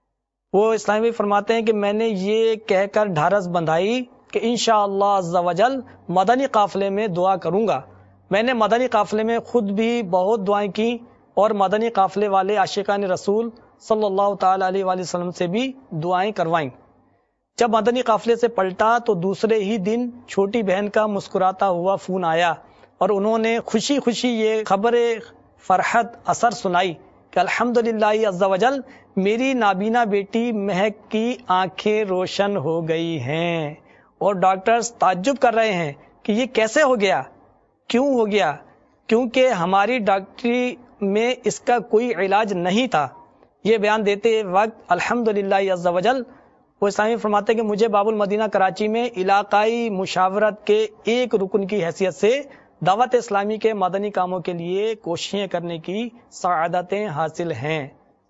وہ اسلامی فرماتے ہیں کہ میں نے یہ کہہ کر ڈھارس بندھائی کہ انشاءاللہ عز و جل مدنی قافلے میں دعا کروں گا. میں نے مدنی قافلے میں خود بھی بہت دعائیں کی اور مدنی قافلے والے عاشقان رسول صلی اللہ تعالی علیہ وآلہ وسلم سے بھی دعائیں کروائیں. جب مدنی قافلے سے پلٹا تو دوسرے ہی دن چھوٹی بہن کا مسکراتا ہوا فون آیا اور انہوں نے خوشی خوشی یہ خبر فرحت اثر سنائی کہ الحمدللہ عز و جل میری نابینا بیٹی مہک کی آنکھیں روشن ہو گئی ہیں. اور ڈاکٹرز تعجب کر رہے ہیں کہ یہ کیسے ہو گیا، کیوں ہو گیا؟ کیونکہ ہماری ڈاکٹری میں اس کا کوئی علاج نہیں تھا. یہ بیان دیتے وقت الحمدللہ عز و جل وہ اسلامی فرماتے کہ مجھے باب المدینہ کراچی میں علاقائی مشاورت کے ایک رکن کی حیثیت سے دعوت اسلامی کے مدنی کاموں کے لیے کوششیں کرنے کی سعادتیں حاصل ہیں.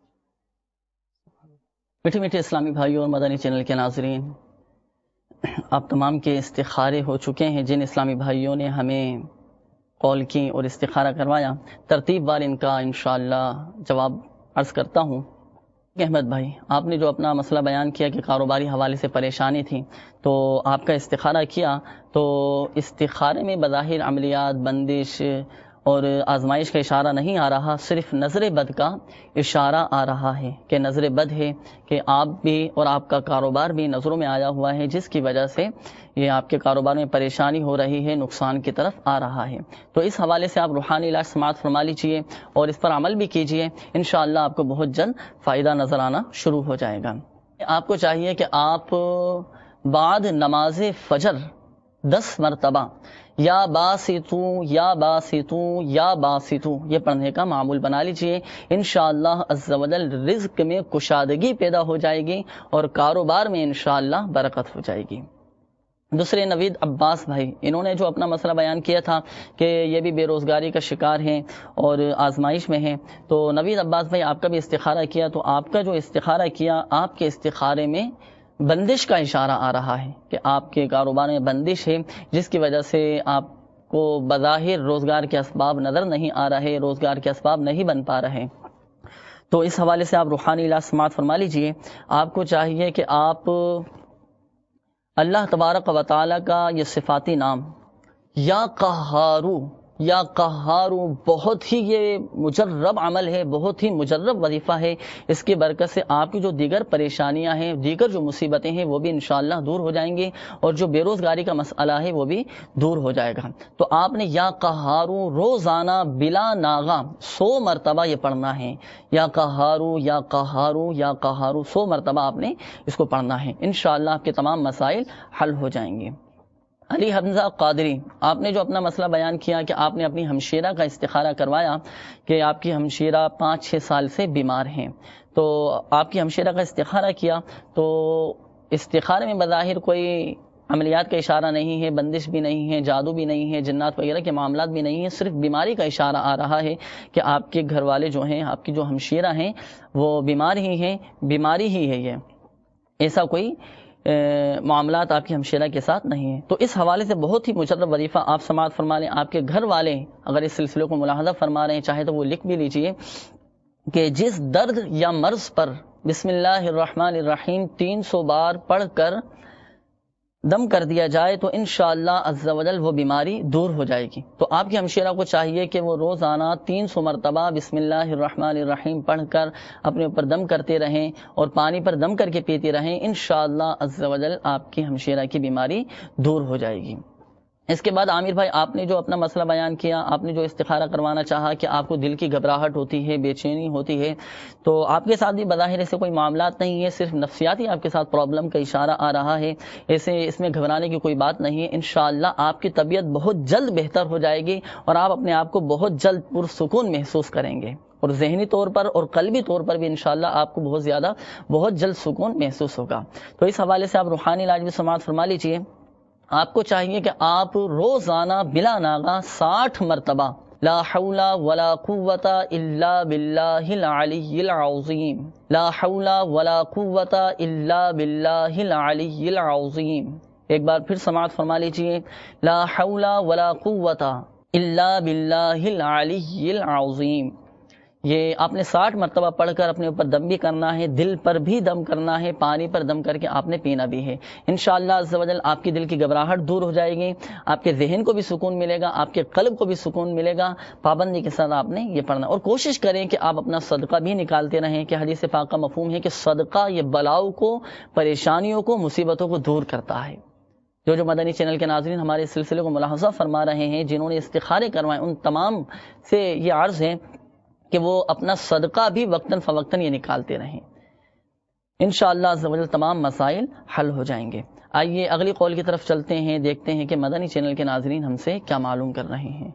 میٹھے میٹھے اسلامی بھائیوں اور مدنی چینل کے ناظرین، آپ تمام کے استخارے ہو چکے ہیں. جن اسلامی بھائیوں نے ہمیں کال کی اور استخارہ کروایا، ترتیب وار ان کا انشاءاللہ جواب عرض کرتا ہوں. احمد بھائی، آپ نے جو اپنا مسئلہ بیان کیا کہ کاروباری حوالے سے پریشانی تھی تو آپ کا استخارہ کیا، تو استخارے میں بظاہر عملیات، بندش اور آزمائش کا اشارہ نہیں آ رہا، صرف نظر بد کا اشارہ آ رہا ہے کہ نظر بد ہے کہ آپ بھی اور آپ کا کاروبار بھی نظروں میں آیا ہوا ہے، جس کی وجہ سے یہ آپ کے کاروبار میں پریشانی ہو رہی ہے، نقصان کی طرف آ رہا ہے۔ تو اس حوالے سے آپ روحانی علاج سماعت فرما لیجیے اور اس پر عمل بھی کیجیے، انشاءاللہ آپ کو بہت جلد فائدہ نظر آنا شروع ہو جائے گا۔ آپ کو چاہیے کہ آپ بعد نماز فجر دس مرتبہ یا باسطو یا باسطو یا باسطو یہ پڑھنے کا معمول بنا لیجئے، انشاءاللہ عز و جل رزق میں کشادگی پیدا ہو جائے گی اور کاروبار میں انشاءاللہ برکت ہو جائے گی۔ دوسرے نوید عباس بھائی، انہوں نے جو اپنا مسئلہ بیان کیا تھا کہ یہ بھی بے روزگاری کا شکار ہیں اور آزمائش میں ہیں، تو نوید عباس بھائی آپ کا بھی استخارہ کیا، تو آپ کا جو استخارہ کیا، آپ کے استخارے میں بندش کا اشارہ آ رہا ہے کہ آپ کے کاروبار میں بندش ہے، جس کی وجہ سے آپ کو بظاہر روزگار کے اسباب نظر نہیں آ رہے، روزگار کے اسباب نہیں بن پا رہے۔ تو اس حوالے سے آپ روحانی علاج سماعت فرما لیجئے۔ آپ کو چاہیے کہ آپ اللہ تبارک و تعالی کا یہ صفاتی نام یا قہارو یا قہارو بہت ہی یہ مجرب عمل ہے، بہت ہی مجرب وظیفہ ہے، اس کی برکت سے آپ کی جو دیگر پریشانیاں ہیں، دیگر جو مصیبتیں ہیں وہ بھی انشاءاللہ دور ہو جائیں گی اور جو بے روزگاری کا مسئلہ ہے وہ بھی دور ہو جائے گا۔ تو آپ نے یا قہارو روزانہ بلا ناغہ سو مرتبہ یہ پڑھنا ہے، یا قہارو یا قہارو یا قہارو سو مرتبہ آپ نے اس کو پڑھنا ہے، انشاءاللہ آپ کے تمام مسائل حل ہو جائیں گے۔ علی حمزہ قادری، آپ نے جو اپنا مسئلہ بیان کیا کہ آپ نے اپنی ہمشیرہ کا استخارہ کروایا کہ آپ کی ہمشیرہ پانچ چھ سال سے بیمار ہیں، تو آپ کی ہمشیرہ کا استخارہ کیا تو استخارے میں بظاہر کوئی عملیات کا اشارہ نہیں ہے، بندش بھی نہیں ہے، جادو بھی نہیں ہے، جنات وغیرہ کے معاملات بھی نہیں ہیں، صرف بیماری کا اشارہ آ رہا ہے کہ آپ کے گھر والے جو ہیں، آپ کی جو ہمشیرہ ہیں وہ بیمار ہی ہیں، بیماری ہی ہے، یہ ایسا کوئی معاملات آپ کی ہمشیرہ کے ساتھ نہیں ہیں۔ تو اس حوالے سے بہت ہی مجرب وظیفہ آپ سماعت فرما لیں۔ آپ کے گھر والے اگر اس سلسلے کو ملاحظہ فرما رہے ہیں، چاہے تو وہ لکھ بھی لیجئے کہ جس درد یا مرض پر بسم اللہ الرحمن الرحیم تین سو بار پڑھ کر دم کر دیا جائے تو انشاءاللہ عز و جل وہ بیماری دور ہو جائے گی۔ تو آپ کی ہمشیرہ کو چاہیے کہ وہ روزانہ تین سو مرتبہ بسم اللہ الرحمن الرحیم پڑھ کر اپنے اوپر دم کرتے رہیں اور پانی پر دم کر کے پیتے رہیں، انشاءاللہ عز و جل آپ کی ہمشیرہ کی بیماری دور ہو جائے گی۔ اس کے بعد عامر بھائی، آپ نے جو اپنا مسئلہ بیان کیا، آپ نے جو استخارہ کروانا چاہا کہ آپ کو دل کی گھبراہٹ ہوتی ہے، بے چینی ہوتی ہے، تو آپ کے ساتھ بھی بظاہر ایسے کوئی معاملات نہیں ہے، صرف نفسیاتی آپ کے ساتھ پرابلم کا اشارہ آ رہا ہے، ایسے اس میں گھبرانے کی کوئی بات نہیں ہے۔ انشاءاللہ آپ کی طبیعت بہت جلد بہتر ہو جائے گی اور آپ اپنے آپ کو بہت جلد پرسکون محسوس کریں گے اور ذہنی طور پر اور قلبی طور پر بھی انشاءاللہ آپ کو بہت زیادہ بہت جلد سکون محسوس ہوگا۔ تو اس حوالے سے آپ روحانی علاج بھی سماعت فرما لیجیے۔ آپ کو چاہیے کہ آپ روزانہ بلا ناغہ ساٹھ مرتبہ لا حول ولا قوت الا باللہ العلی العظیم، لا حول ولا قوت الا باللہ العلی العظیم، ایک بار پھر سماعت فرما لیجیے، لا حول ولا قوت الا باللہ العلی العظیم۔ یہ آپ نے ساٹھ مرتبہ پڑھ کر اپنے اوپر دم بھی کرنا ہے، دل پر بھی دم کرنا ہے، پانی پر دم کر کے آپ نے پینا بھی ہے۔ انشاءاللہ عز و جل آپ کی دل کی گھبراہٹ دور ہو جائے گی، آپ کے ذہن کو بھی سکون ملے گا، آپ کے قلب کو بھی سکون ملے گا۔ پابندی کے ساتھ آپ نے یہ پڑھنا اور کوشش کریں کہ آپ اپنا صدقہ بھی نکالتے رہیں کہ حدیث پاک کا مفہوم ہے کہ صدقہ یہ بلاؤں کو، پریشانیوں کو، مصیبتوں کو دور کرتا ہے۔ جو جو مدنی چینل کے ناظرین ہمارے اس سلسلے کو ملاحظہ فرما رہے ہیں، جنہوں نے استخارے کروائے، ان تمام سے یہ عرض ہے کہ وہ اپنا صدقہ بھی وقتاً فوقتاً یہ نکالتے رہیں، انشاءاللہ عز و جل تمام مسائل حل ہو جائیں گے۔ آئیے اگلی قول کی طرف چلتے ہیں، دیکھتے ہیں کہ مدنی چینل کے ناظرین ہم سے کیا معلوم کر رہے ہیں۔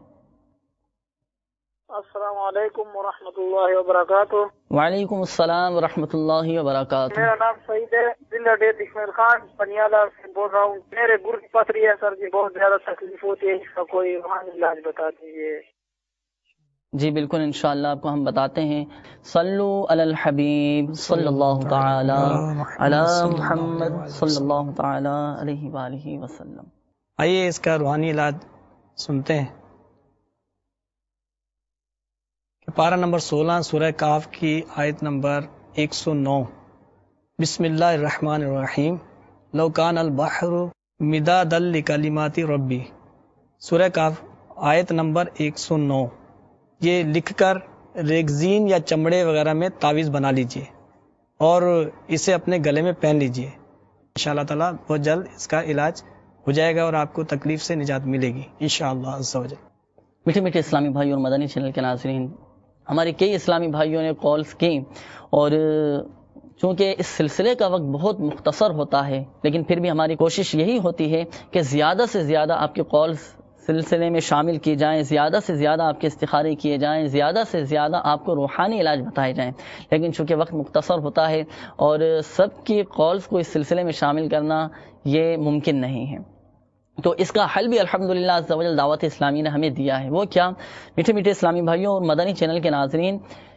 السلام علیکم ورحمۃ اللہ وبرکاتہ۔ وعلیکم السلام ورحمۃ اللہ وبرکاتہ۔ میرا نام سعید ہے، ضلع ڈیٹ اسماعیل خان پنیالہ سے بول رہا ہوں۔ میرے گرد کی پتھری ہے سر جی، بہت زیادہ تکلیف ہوتی ہے، اس کا کوئی روحانی علاج بتا دیجیے۔ جی بالکل، انشاءاللہ آپ کو ہم بتاتے ہیں۔ صلو علی الحبیب صلی اللہ تعالی علی محمد صلی اللہ تعالی علیہ وآلہ وسلم۔ آئیے اس کا روحانی علاج سنتے ہیں کہ پارہ نمبر سولہ سورہ کاف کی آیت نمبر ایک سو نو، بسم اللہ الرحمن الرحیم، لو کان البحر مدادا لکلمات ربی، سورہ کاف آیت نمبر ایک سو نو۔ یہ لکھ کر ریگزین یا چمڑے وغیرہ میں تعویذ بنا لیجئے اور اسے اپنے گلے میں پہن لیجئے. انشاءاللہ تعالیٰ بہت جلد اس کا علاج ہو جائے گا اور آپ کو تکلیف سے نجات ملے گی انشاءاللہ عز و جل. میٹھے میٹھے اسلامی بھائی اور مدنی چینل کے ناظرین، ہمارے کئی اسلامی بھائیوں نے کالز کی، اور چونکہ اس سلسلے کا وقت بہت مختصر ہوتا ہے، لیکن پھر بھی ہماری کوشش یہی ہوتی ہے کہ زیادہ سے زیادہ آپ کے کالز سلسلے میں شامل کی جائیں، زیادہ سے زیادہ آپ کے استخارے کیے جائیں، زیادہ سے زیادہ آپ کو روحانی علاج بتائے جائیں. لیکن چونکہ وقت مختصر ہوتا ہے اور سب کی کالز کو اس سلسلے میں شامل کرنا یہ ممکن نہیں ہے، تو اس کا حل بھی الحمدللہ عز و جل دعوت اسلامی نے ہمیں دیا ہے. وہ کیا؟ میٹھے میٹھے اسلامی بھائیوں اور مدنی چینل کے ناظرین،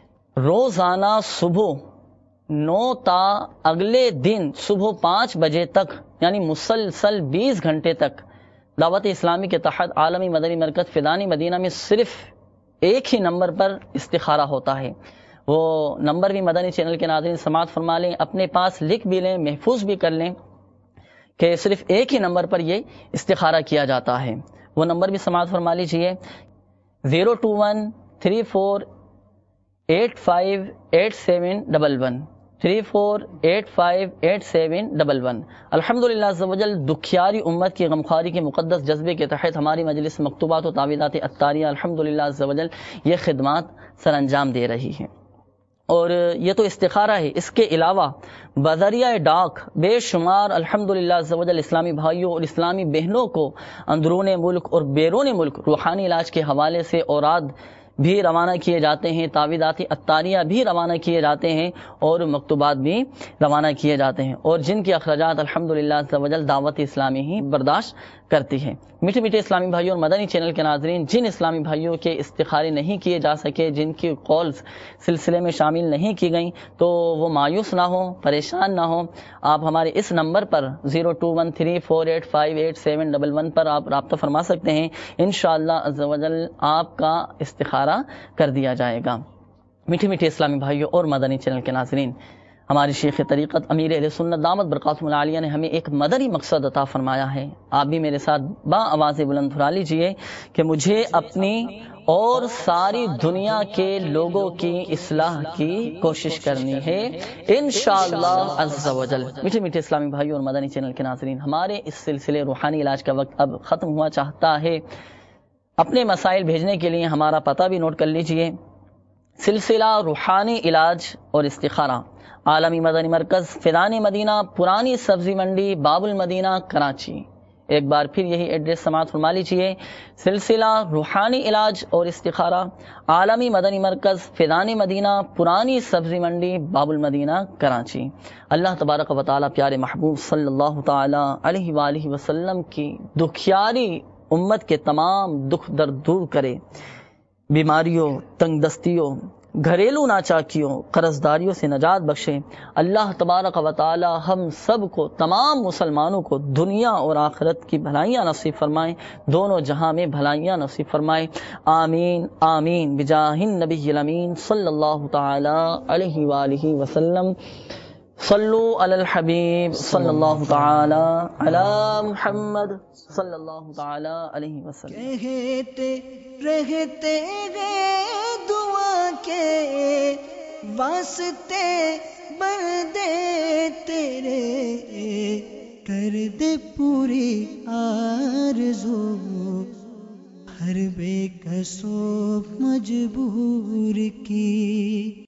روزانہ صبح نو تا اگلے دن صبح پانچ بجے تک، یعنی مسلسل بیس گھنٹے تک دعوت اسلامی کے تحت عالمی مدنی مرکز فیضان مدینہ میں صرف ایک ہی نمبر پر استخارہ ہوتا ہے. وہ نمبر بھی مدنی چینل کے ناظرین سماعت فرما لیں، اپنے پاس لکھ بھی لیں، محفوظ بھی کر لیں کہ صرف ایک ہی نمبر پر یہ استخارہ کیا جاتا ہے. وہ نمبر بھی سماعت فرما لیجیے، zero two one three four eight five eight seven double one three four eight five eight seven double one. الحمدللہ عز و جل دکھیاری امت کی غمخواری کے مقدس جذبے کے تحت ہماری مجلس مکتوبات و تعویذات عطاریہ الحمدللہ عز و جل یہ خدمات سر انجام دے رہی ہے. اور یہ تو استخارہ ہے، اس کے علاوہ بذریعہ ڈاک بے شمار الحمدللہ عز و جل اسلامی بھائیوں اور اسلامی بہنوں کو اندرون ملک اور بیرون ملک روحانی علاج کے حوالے سے اوراد بھی روانہ کیے جاتے ہیں، تعویذات عطاریہ بھی روانہ کیے جاتے ہیں اور مکتوبات بھی روانہ کیے جاتے ہیں، اور جن کے اخراجات الحمدللہ عز و جل دعوت اسلامی ہی برداشت کرتی ہے. میٹھے میٹھے اسلامی بھائیوں اور مدنی چینل کے ناظرین، جن اسلامی بھائیوں کے استخارے نہیں کیے جا سکے، جن کی کالز سلسلے میں شامل نہیں کی گئیں، تو وہ مایوس نہ ہوں، پریشان نہ ہوں. آپ ہمارے اس نمبر پر zero two one three four eight five eight seven double one پر آپ رابطہ فرما سکتے ہیں. انشاءاللہ عز و جل آپ کا استخارہ کر دیا جائے گا. میٹھے میٹھے اسلامی بھائیوں اور مدنی چینل کے ناظرین، ہماری شیخ طریقت امیر اہل سنت دامت برکاتہم العالیہ نے ہمیں ایک مدنی مقصد عطا فرمایا ہے. آپ بھی میرے ساتھ با آواز بلند پھرا لیجئے کہ مجھے اپنی اور ساری دنیا کے لوگوں کی اصلاح کی کوشش کرنی ہے انشاءاللہ عز و جل. میٹھے میٹھے اسلامی بھائیوں اور مدنی چینل کے ناظرین، ہمارے اس سلسلے روحانی علاج کا وقت اب ختم ہوا چاہتا ہے. اپنے مسائل بھیجنے کے لیے ہمارا پتہ بھی نوٹ کر لیجئے. سلسلہ روحانی علاج اور استخارہ، عالمی مدنی مرکز فیضان مدینہ، پرانی سبزی منڈی، باب المدینہ، کراچی. ایک بار پھر یہی ایڈریس سماعت فرما لیجیے. سلسلہ روحانی علاج اور استخارہ، عالمی مدنی مرکز فیضان مدینہ، پرانی سبزی منڈی، باب المدینہ، کراچی. اللہ تبارک و تعالی پیارے محبوب صلی اللہ تعالی علیہ وآلہ وسلم کی دکھیاری امت کے تمام دکھ درد دور کرے، بیماریوں، تنگ دستیوں، گھریلو ناچاکیوں، قرض داریوں سے نجات بخشے. اللہ تبارک و تعالی ہم سب کو، تمام مسلمانوں کو دنیا اور آخرت کی بھلائیاں نصیب فرمائیں، دونوں جہاں میں بھلائیاں نصیب فرمائیں. آمین آمین بجاہ النبی الامین صلی اللہ تعالی علیہ وآلہ وسلم. صلو علی الحبیب صلی اللہ تعالی علی محمد صلی اللہ تعالی علیہ وسلم. کہتے رہتے گئے دعا کے واسطے بندے تیرے، کر دے پوری آرزو ہر بے کسو مجبور کی.